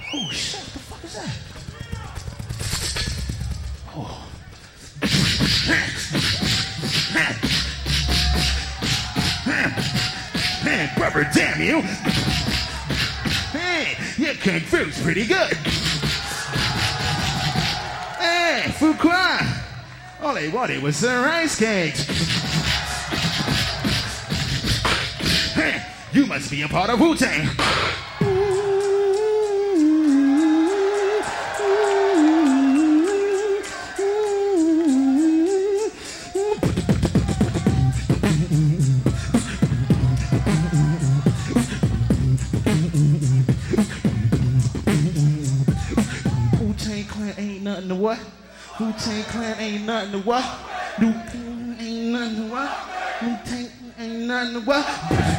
Oh shit, what the fuck is that? Oh. Man, brother, damn you. Hey, your kung fu's pretty good. Hey, Fuqua. All they wanted was some rice cakes. Hey, you must be a part of Wu-Tang. Wu-Tang Clan ain't nothing to what? Wu-Tang Clan ain't nothing to what? Wu-Tang ain't nothing to what? Wu-Tang ain't nothing to what?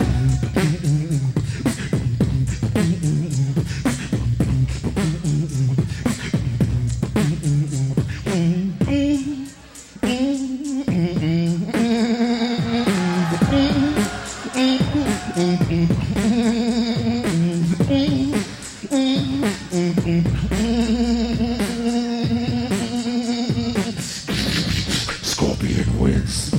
Scorpion wins.